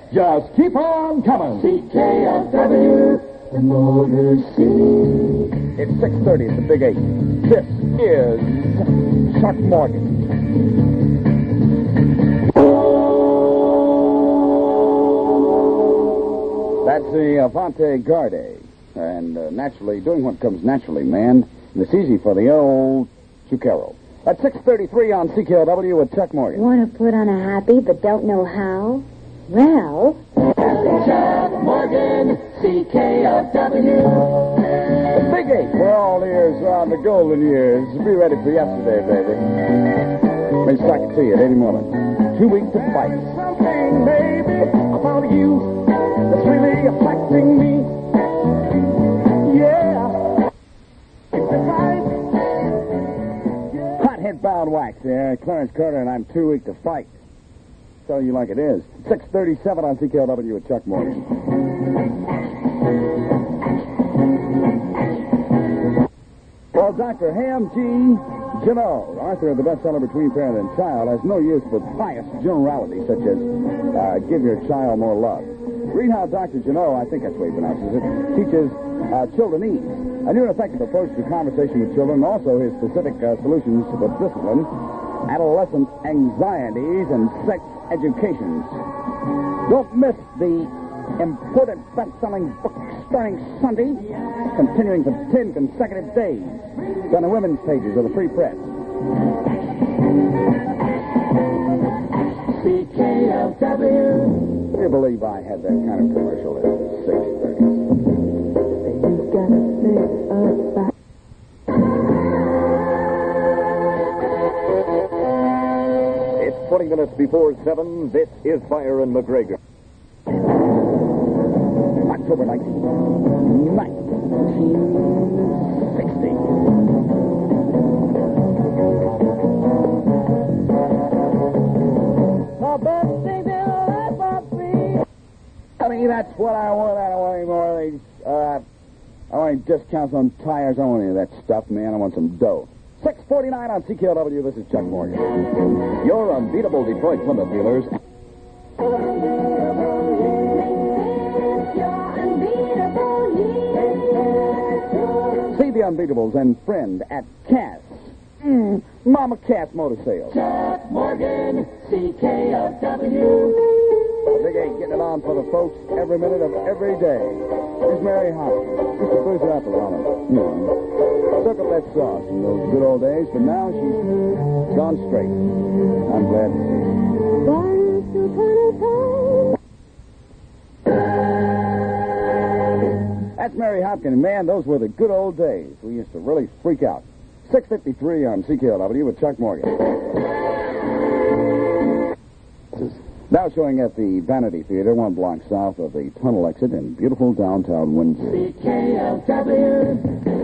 Just keep on coming. CKLW, the Motor City. It's 6:30 at the Big 8. This is Chuck Morgan. That's the Avante Garde. And naturally, doing what comes naturally, man. And it's easy for the old Chuquero. At 6:33 on CKLW with Chuck Morgan. Want to put on a happy but don't know how? Well... Chuck Morgan, CKLW. The Big 8, we're all ears around the golden years. Be ready for yesterday, baby. May strike it to you at any moment. 2 weeks to fight. Something, baby, about you that's really affecting me. Yeah. Hothead bound wax there. Clarence Carter and I'm too weak to fight. Tell you like it is. 6:37 on CKLW with Chuck Morgan. Well, Dr. Ham G. Janot, author of the bestseller Between Parent and Child, has no use for pious generalities such as give your child more love. Read how Dr. Janot, I think that's the way he pronounces it, teaches children ease. A new and effective approach to conversation with children, and also his specific solutions for discipline, adolescent anxieties, and sex educations. Don't miss the important best-selling book starting Sunday, continuing for 10 consecutive days. It's on the women's pages of the Free Press. CKLW. Can you believe I had that kind of commercial at 6:30? You gotta think about... It's 20 minutes before 7. This is Fire and McGregor. October 1960. I mean, that's what I want. I don't want any more of these. I want any discounts on tires. I don't want any of that stuff, man. I want some dough. 6:49 on CKLW. This is Chuck Morgan. Your unbeatable Detroit Plymouth dealers. See the Unbeatables and friend at Cass. Mama Cass Motor Sales. Chuck Morgan, CKLW. Big 8 getting it on for the folks every minute of every day. Here's Mary Hopkins. Used to booze her up around him. You know, circle that sauce in those good old days, but now she's gone straight. I'm glad to see it. Once upon a time. That's Mary Hopkins. Man, those were the good old days. We used to really freak out. 6:53 on CKLW with Chuck Morgan. Now showing at the Vanity Theater, 1 block south of the tunnel exit in beautiful downtown Windsor. CKLW.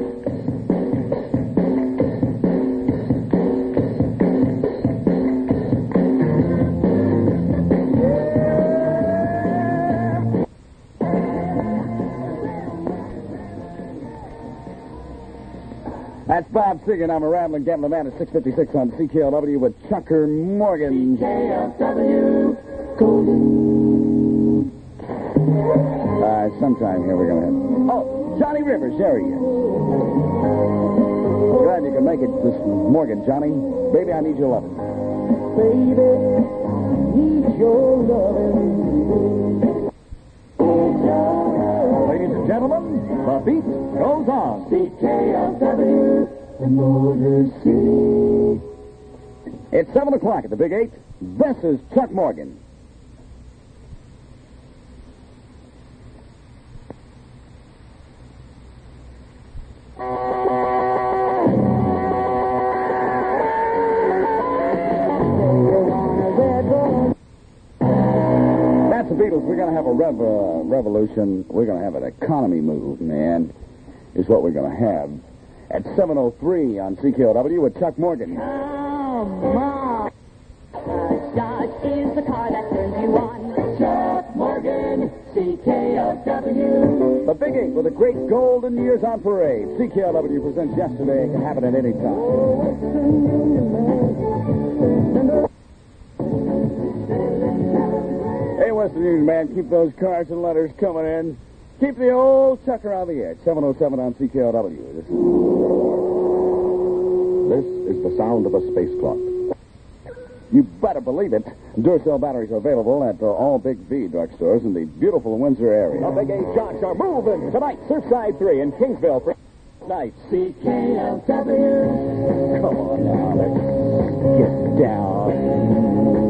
That's Bob Seger, and I'm a rambling gambling man at 6:56 on CKLW with Chucker Morgan. CKLW. Golden. Sometime here we're going to have... Oh, Johnny Rivers, there he is. Glad you can make it this Morgan, Johnny. Baby, I need your loving. Baby, I need your loving. Ladies and gentlemen, the beat goes on. CKLW, the Motor City. It's 7 o'clock at the Big 8. This is Chuck Morgan. That's the Beatles. We're going to have a revolution. We're going to have an economy move, man, is what we're going to have. At 7:03 on CKLW with Chuck Morgan. Mom. Dodge is the car that turns you on. Chuck Morgan, CKLW. The Big 8 with the great golden years on parade. CKLW presents yesterday. It can happen at any time. Hey, we're Western Union, man. Keep those cards and letters coming in. Keep the old Chucker on the air. 707 on CKLW. This is the sound of a space clock. You better believe it. Duracell batteries are available at all Big V drugstores in the beautiful Windsor area. The Big 8 Jocks are moving tonight. Surfside 3 in Kingsville for night. CKLW. Come on now, let's get down.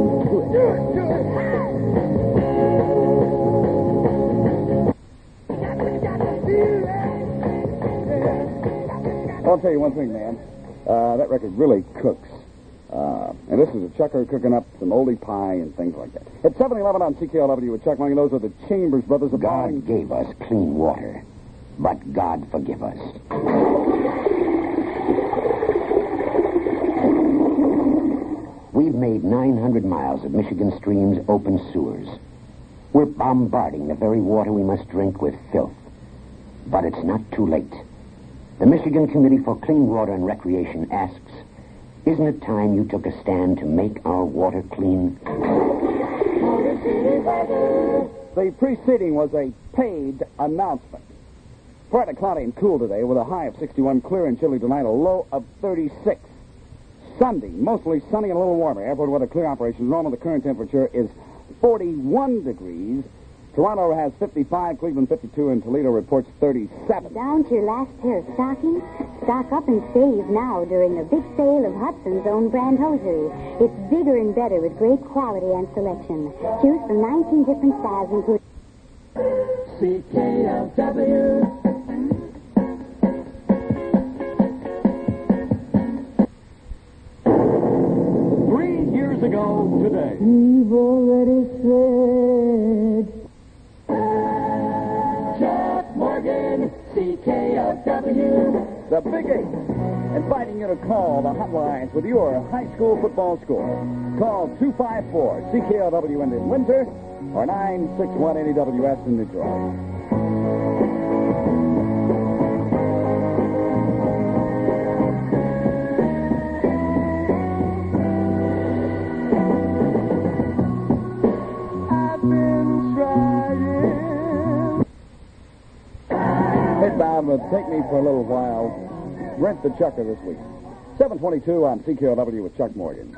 I'll tell you one thing, man. That record really cooks. And this is a Chucker cooking up some oldie pie and things like that. At 7-Eleven on CKLW with Chuck Monkey, those are the Chambers brothers of God gave us clean water, but God forgive us. We've made 900 miles of Michigan streams open sewers. We're bombarding the very water we must drink with filth. But it's not too late. The Michigan Committee for Clean Water and Recreation asks, isn't it time you took a stand to make our water clean? The preceding was a paid announcement. Partly cloudy and cool today with a high of 61, clear and chilly tonight, a low of 36. Sunday, mostly sunny and a little warmer. Airport weather clear operation. Normal, the current temperature is 41 degrees. Toronto has 55, Cleveland 52, and Toledo reports 37. Down to your last pair of stockings? Stock up and save now during the big sale of Hudson's own brand hosiery. It's bigger and better with great quality and selection. Choose from 19 different styles, including CKLW. 3 years ago today. We've already said. Chuck Morgan, CKLW. The Big 8, inviting you to call the hotlines with your high school football score. Call 254-CKLW in Windsor or 961-80WS in Detroit. Midbound will take me for a little while. Rent the Chucker this week. 7:22 on CKLW with Chuck Morgan.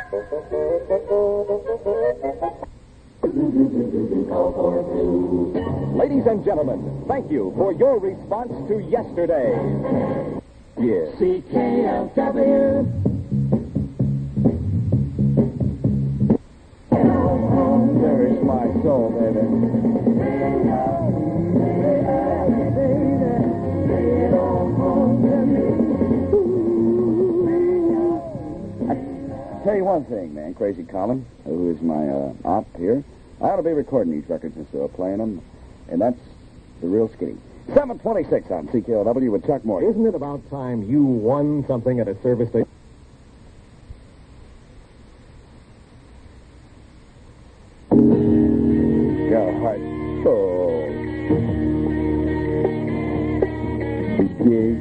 Ladies and gentlemen, thank you for your response to yesterday. Yeah. CKLW. There's my soul, baby. Tell you one thing, man, Crazy Colin, who is my op here, I ought to be recording these records instead of playing them, and that's the real skinny. 7:26 on CKLW with Chuck Morgan. Isn't it about time you won something at a service station? God, oh. Dig.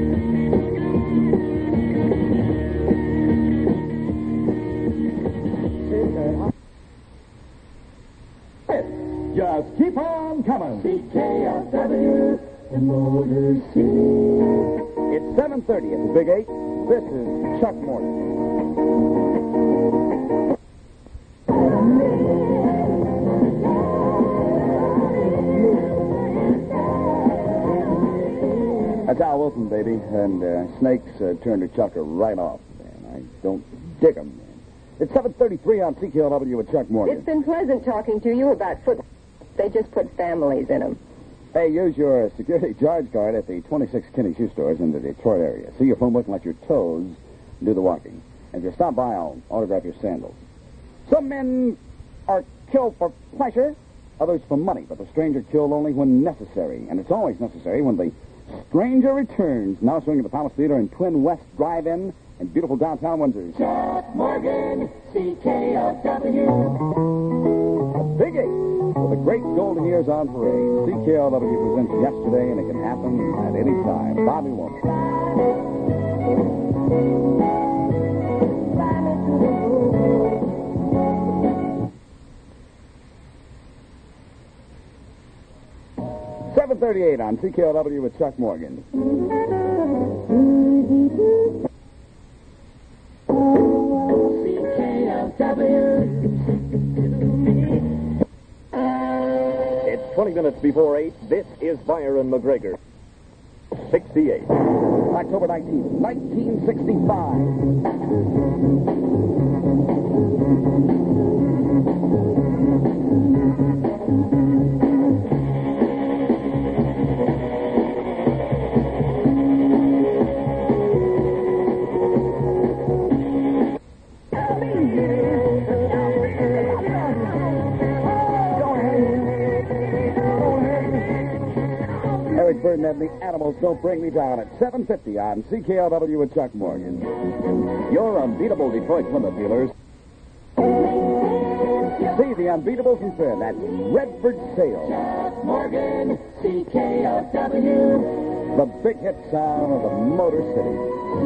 Just keep on coming. CKLW, the Motor City. It's 7:30 at the Big 8. This is Chuck Morgan. That's Al Wilson, baby. And snakes turn the Chucker right off, man. I don't dig them, man. It's 7:33 on CKLW with Chuck Morgan. It's been pleasant talking to you about football. They just put families in them. Hey, use your security charge card at the 26 Kinney shoe stores in the Detroit area. See your phone book and let your toes do the walking. And if you stop by, I'll autograph your sandals. Some men are killed for pleasure, others for money, but the stranger killed only when necessary. And it's always necessary when the stranger returns. Now swinging the Palace Theater in Twin West Drive-In in beautiful downtown Windsor. Chuck Morgan, CKLW. Big 8, with the great golden years on parade. CKLW presents yesterday, and it can happen at any time. Bobby Womack. 7:38 on CKLW with Chuck Morgan. It's 20 minutes before 8. This is Byron McGregor. 68. October 19th, 1965. Eric Burden and the Animals Don't Bring Me Down at 7:50 on CKLW with Chuck Morgan. Your unbeatable Detroit Plymouth dealers. See the unbeatables in Finn at Redford Sales. Morgan, CKLW. The big hit sound of the Motor City.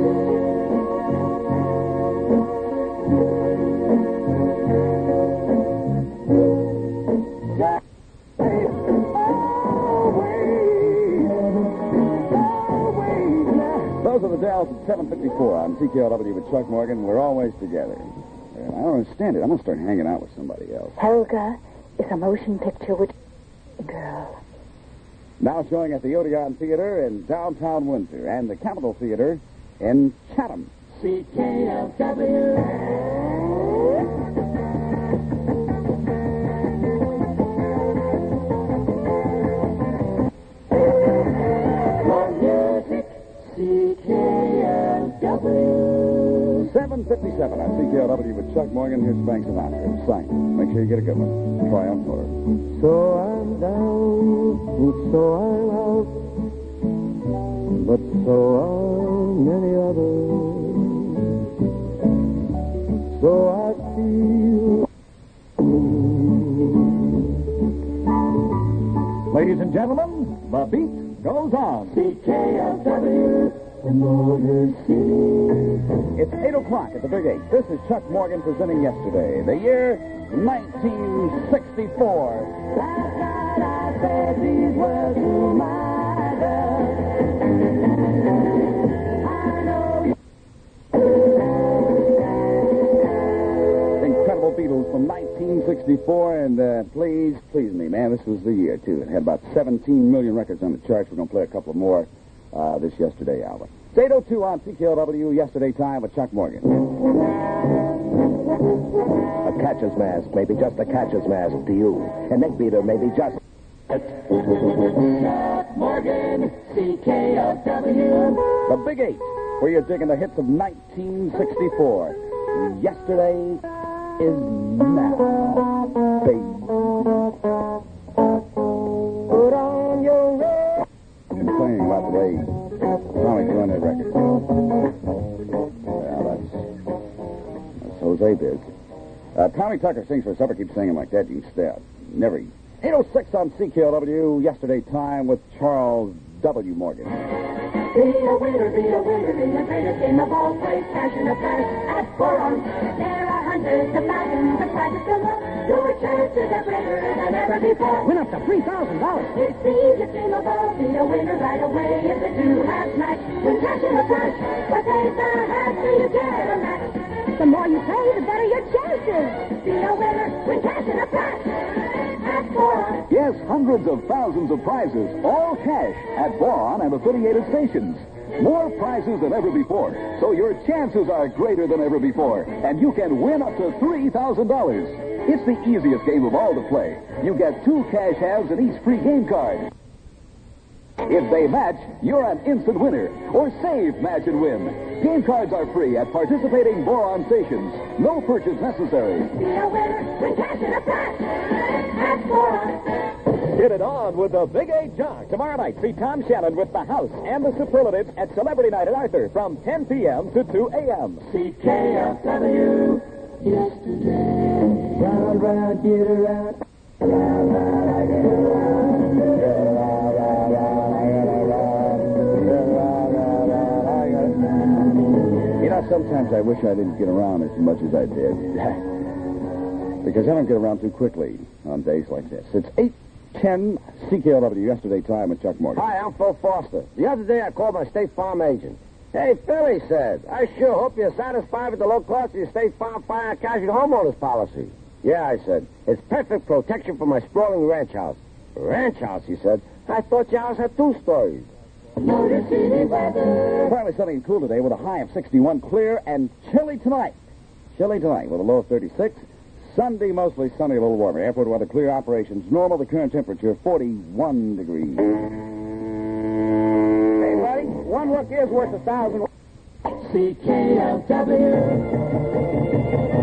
Those are the Dells at 7:54 on CKLW with Chuck Morgan. We're always together. I don't understand it. I'm going to start hanging out with somebody else. Helga is a motion picture with girl. Now showing at the Odeon Theater in downtown Windsor and the Capitol Theater in Chatham. CKLW. More music, CKLW. 7:57 on CKLW with Chuck Morgan. Here's Frank Sinatra. Sign. Make sure you get a good one. Triumph Motor. So I'm down, so I'm out, but so are many others. So I feel. Ladies and gentlemen, the beat goes on. CKLW. The Motor City. It's 8 o'clock at the Big 8. This is Chuck Morgan presenting Yesterday. The year 1964. Last night I said these words to myself. I know you. Incredible Beatles from 1964. And please me, man, this was the year, too. It had about 17 million records on the charts. We're going to play a couple more this Yesterday album. It's 8:02 on CKLW, Yesterday Time with Chuck Morgan. A catcher's mask may be just a catcher's mask to you. A neck beater may be just... Chuck Morgan, CKLW. The Big 8, where you're digging the hits of 1964. Yesterday is now, baby. Put on your red. Complaining about the way Tommy's doing that record. Yeah, that's Jose Biz. Tommy Tucker sings for supper. Keep singing like that. You can stay out. Never eat. 8:06 on CKLW. Yesterday Time with Charles W. Morgan. Be a winner, be a winner in the greatest game of all. Play cash in the purse at Boron. There are hundreds of thousands of prizes to look. Your chances are greater than ever before. Win up to $3,000. It's the easiest game of all. Be a winner right away. It's a two-half match. Win cash in the purse. What pays the half do you get a match? The more you play, the better your chances. Be a winner. Win cash in the purse. At Boron. Yes, hundreds of thousands of prizes, all cash, at Boron and affiliated stations. More prizes than ever before, so your chances are greater than ever before, and you can win up to $3,000. It's the easiest game of all to play. You get 2 cash halves and each free game card. If they match, you're an instant winner. Or save, match, and win. Game cards are free at participating Boron stations. No purchase necessary. Be a winner. Win cash in the purse. At Boron. Get it on with the Big 8 Jock. Tomorrow night, see Tom Shannon with the House and the Superlatives at Celebrity Night at Arthur from 10 p.m. to 2 a.m. CKLW. Yesterday. Round, round, get around. Round, round, I get around. You know, sometimes I wish I didn't get around as much as I did. Because I don't get around too quickly on days like this. It's 8:10 CKLW yesterday time with Chuck Morgan. Hi, I'm Phil Foster. The other day I called my State Farm agent. Hey, Phil, he said, I sure hope you're satisfied with the low cost of your State Farm fire and casualty homeowners policy. Yeah, I said, it's perfect protection for my sprawling ranch house. Ranch house, he said. I thought your house had 2 stories. Motor City weather. Partly sunny and cool today with a high of 61, clear and chilly tonight. Chilly tonight with a low of 36. Sunday, mostly sunny, a little warmer. Airport weather, clear operations. Normal, the current temperature, 41 degrees. Hey, buddy, one look here's worth 1,000. CKLW.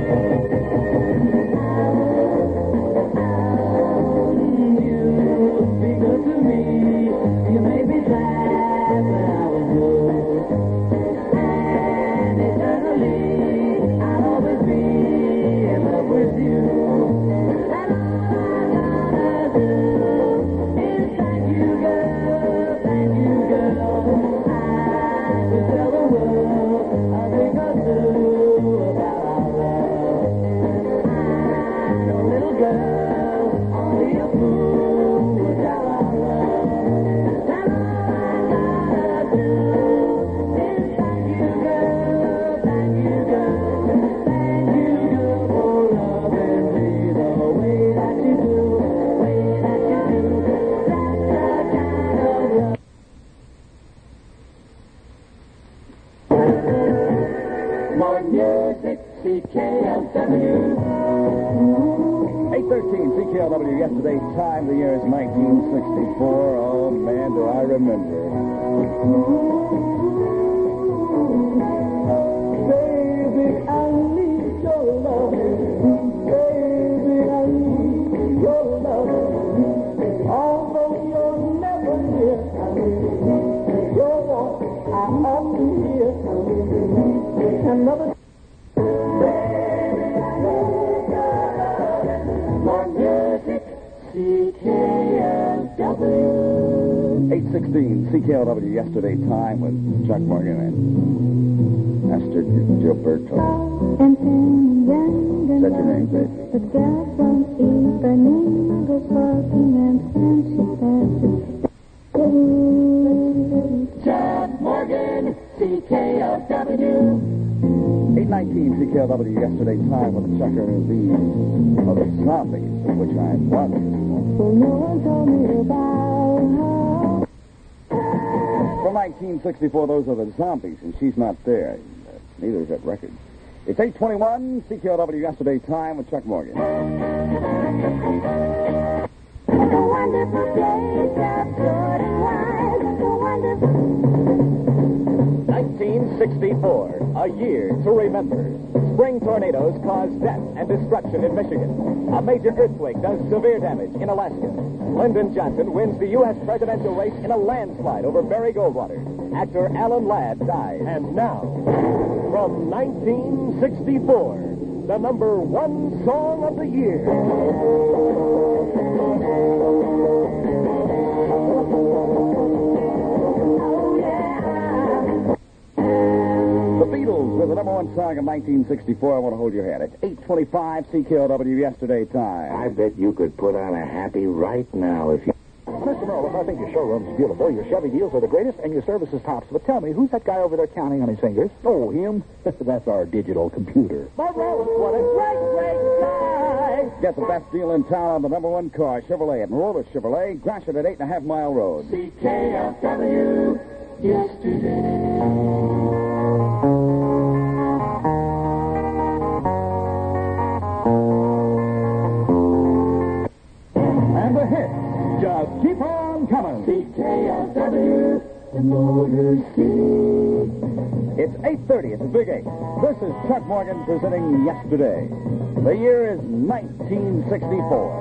Be good to me. You made me glad when I was good. And eternally, I'll always be in love with you. And all I gotta do is thank you, girl. Thank you, girl. I could tell the world a thing or two about our love. I'm no little girl, only a fool without our love. And all I gotta do is thank you, girl. Thank you, girl. Thank you, girl, for loving me the way that you do. The way that you do. That's the kind of love. More music, CKLW. 8:13 CKLW yesterday time. The year is 1964. Oh, man, do I remember. Baby, I need your love. Baby, I need your love. Although you're never near, your voice I often hear. Another baby, I need your love. More music, CKLW. 8:16 CKLW yesterday time with Chuck Morgan and Esther Gilberto. And young Is that your name, baby? the girl from Ipanema goes walking and Chuck Morgan, CKLW. 8:19 CKLW yesterday time with the Chucker and these of the zombies, of which I'm one. no one told me about her. From 1964, those are the zombies, and she's not there. Neither is that record. It's 8:21 CKLW yesterday time with Chuck Morgan. It's a wonderful place of good and wise. It's a wonderful 1964, a year to remember. Spring tornadoes cause death and destruction in Michigan. A major earthquake does severe damage in Alaska. Lyndon Johnson wins the U.S. presidential race in a landslide over Barry Goldwater. Actor Alan Ladd dies. And now, from 1964, the #1 song of the year. The Beatles with the #1 song of 1964. I want to hold your hand. It's 8:25 CKLW yesterday time. I bet you could put on a happy right now if you... Mr. Merle, I think your showroom's beautiful. Your Chevy deals are the greatest, and your service is tops. But tell me, who's that guy over there counting on his fingers? Oh, him? That's our digital computer. What a great guy. Get the best deal in town on the #1 car, Chevrolet at Marola Chevrolet, Gratiot at 8.5 Mile Road. CKLW yesterday. And the hits just keep on coming. CKLW, the Motor City. It's 8:30. It's a big 8. This is Chuck Morgan presenting Yesterday. The year is 1964.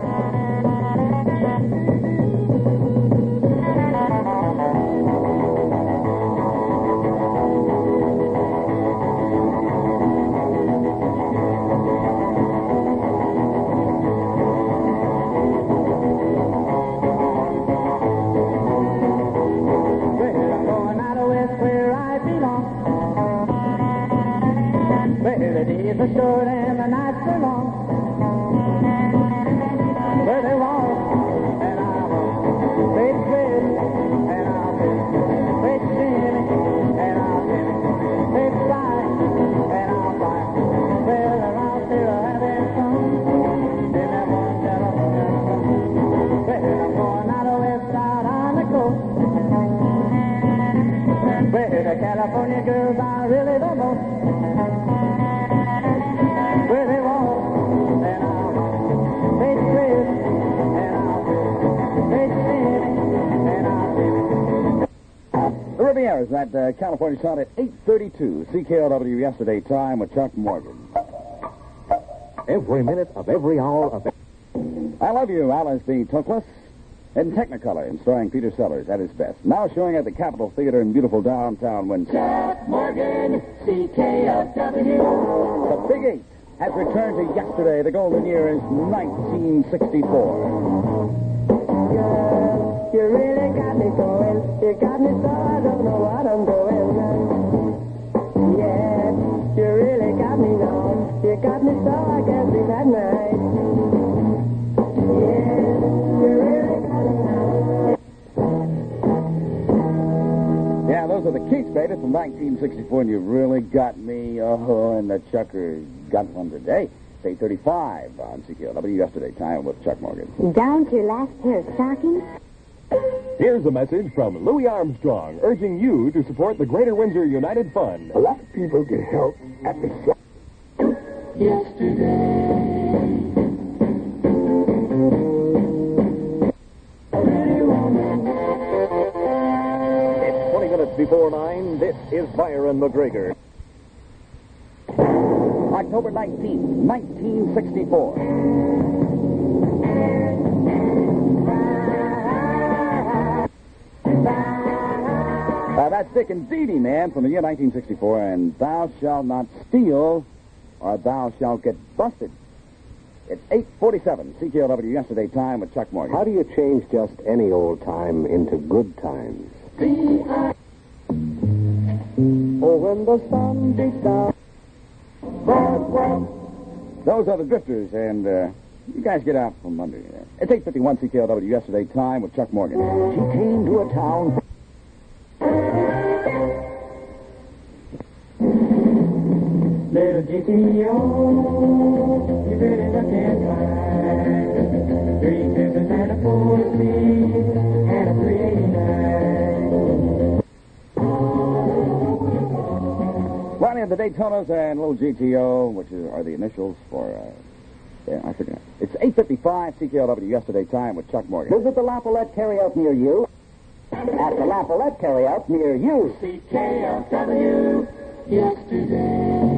The days are short and the nights are long. Where they walk, and I at California Sun at 8:32. CKLW yesterday time with Chuck Morgan. Every minute of every hour of... I Love You, Alice B. Toklas, in Technicolor, and starring Peter Sellers at his best. Now showing at the Capitol Theater in beautiful downtown Winston. Chuck Morgan, CKLW. The Big Eight has returned to yesterday. The golden year is 1964. You really got me going. You got me so I don't know what I'm doing. Yeah, you really got me now. You got me so I can't sleep at night. Yeah, you really got me now. Yeah, those are the Keats Babies from 1964, and you really got me. Oh, and the Chuckers got one today. It's 8:35 on CKLW yesterday time with Chuck Morgan. Down to your last pair of stockings? Here's a message from Louis Armstrong urging you to support the Greater Windsor United Fund. A lot of people get help at the shop. It's 20 minutes before 9. This is Byron McGregor. October 19th, 1964. That's Dick and Dee Dee, man, from the year 1964, and Thou Shalt Not Steal, or Thou Shalt Get Busted. It's 8:47, CKLW yesterday time with Chuck Morgan. How do you change just any old time into good times? Oh, when the sun beats down. Those are the Drifters, and you guys get out from under here. It's 8:51, CKLW yesterday time with Chuck Morgan. She came to a town... Little GTO, you really looking fine. 3 Christmas and a 4 speed and a 389. Ronnie of the Daytonas and little GTO, which are the initials for, I forget. It's 8:55, CKLW yesterday time with Chuck Morgan. Visit the La Follette carryout near you. At the La Follette carryout near you. CKLW yesterday.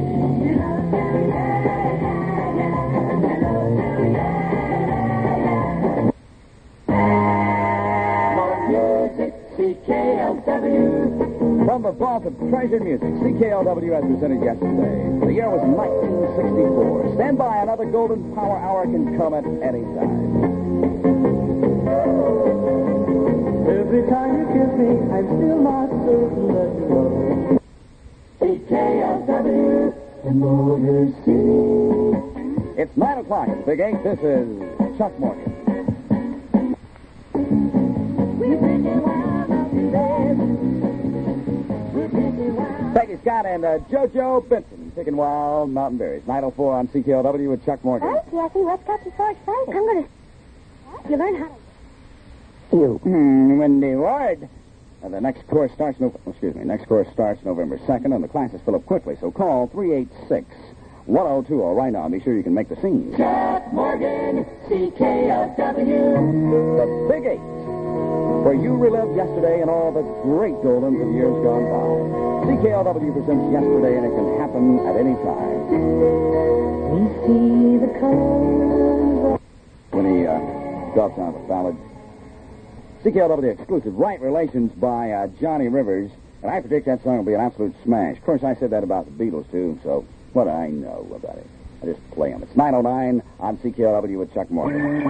CKLW. From the vault of treasured music, CKLW as presented yesterday. The year was 1964. Stand by, another Golden Power Hour can come at any time. Every time you kiss me, I'm still not certain that you love me. CKLW, the Motor City. It's 9 o'clock at the Big Eight. This is Chuck Morgan. Peggy Scott and JoJo Benson, Picking Wild Mountain Berries. 9:04 on CKLW with Chuck Morgan. Oh, Jesse, what's got you so excited? I'm going to... You learn how to... Wendy Ward. The next course starts November 2nd, and the classes fill up quickly, so call 386-1020 right now and be sure you can make the scene. Chuck Morgan, CKLW. The Big Eight, where you relive yesterday and all the great Goldens of years gone by. CKLW presents yesterday, and it can happen at any time. We see the colors. When he drops out of a ballad. CKLW exclusive, Right Relations by Johnny Rivers. And I predict that song will be an absolute smash. Of course, I said that about the Beatles, too, so what do I know about it? I just play them. It's 9:09 on CKLW with Chuck Morgan.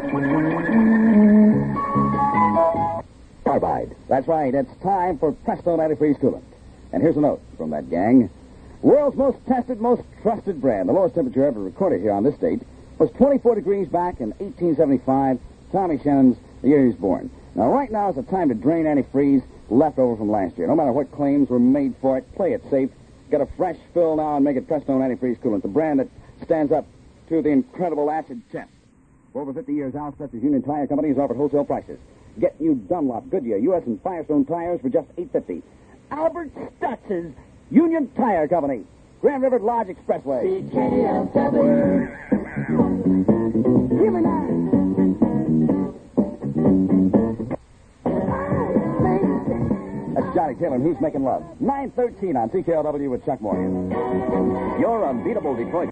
Carbide. That's right. It's time for Presto Antifreeze Coolant. And here's a note from that gang. World's most tested, most trusted brand. The lowest temperature ever recorded here on this date was 24 degrees back in 1875. Tommy Shannon's the year he was born. Now, right now is the time to drain antifreeze left over from last year. No matter what claims were made for it, play it safe. Get a fresh fill now and make it Prestone Antifreeze Coolant, the brand that stands up to the incredible acid test. For over 50 years, Al Stutz's Union Tire Company has offered wholesale prices. Get new Dunlop, Goodyear, U.S. and Firestone tires for just $8.50. Albert Stutz's Union Tire Company, Grand River Lodge Expressway. CKLW. Give me that. That's Johnny Taylor and Who's Making Love. 9:13 on CKLW with Chuck Morgan. Your unbeatable Detroit.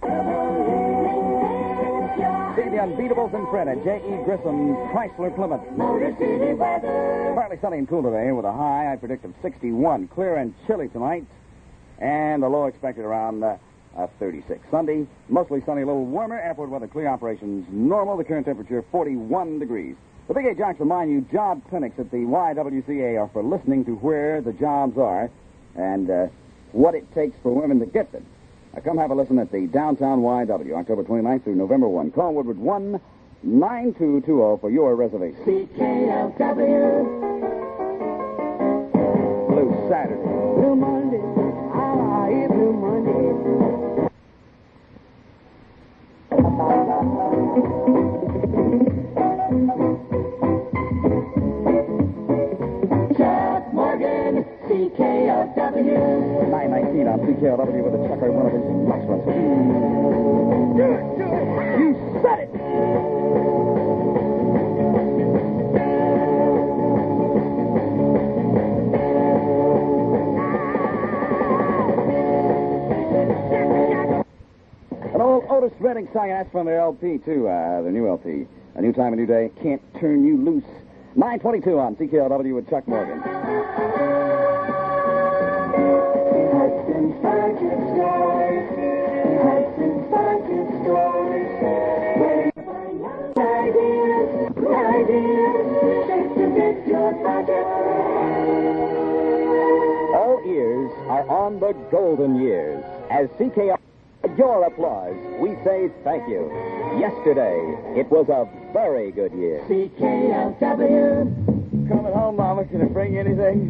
See the unbeatables in print at J.E. Grissom Chrysler Plymouth. Motor City weather. Partly sunny and cool today with a high I predict of 61. Clear and chilly tonight. And a low expected around 36. Sunday, mostly sunny, a little warmer. Airport weather clear, operations normal. The current temperature 41 degrees. The Big 8 Jocks remind you job clinics at the YWCA are for listening to where the jobs are and what it takes for women to get them. Now, come have a listen at the downtown YW, October 29th through November 1. Call Woodward 1-9220 for your reservation. CKLW. Blue Saturday. Blue Monday. Ah, Blue Monday. Chuck Morgan, CKLW. 9:19 on CKLW with a Chucker, one of his flex runs. Do it! You said it! An old Otis Redding song, that's from their LP, too, the new LP. A New Time, A New Day, Can't Turn You Loose. 9:22 on CKLW with Chuck Morgan. Hudson's Market Stores. Hudson's Market Stores. Where you find young ideas, just to fit your budget. All ears are on the golden years. As CKLW, your applause, we say thank you. Yesterday, it was a very good year. CKLW. Coming home, Mama. Can I bring you anything?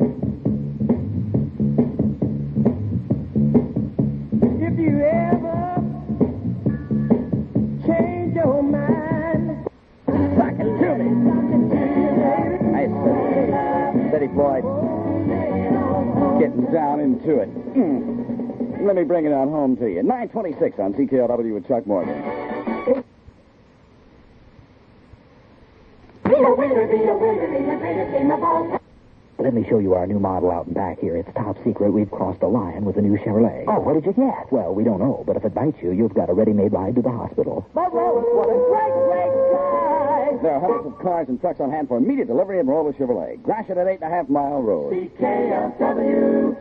If you ever change your mind, Sock it to me. Nice. Steady, Floyd. Getting down into it. Let me bring it on home to you. 9:26 on CKLW with Chuck Morgan. be a winner, be a winner, be the greatest game of all time. Let me show you our new model out and back here. It's top secret. We've crossed the line with the new Chevrolet. Oh, what did you get? Well, we don't know, but if it bites you, you've got a ready-made ride to the hospital. But Rollins, what a great, great ride. There are hundreds of cars and trucks on hand for immediate delivery at Roller Chevrolet. Gratiot at 8.5 Mile Road. CKLW.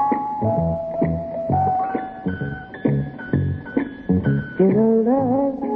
You know love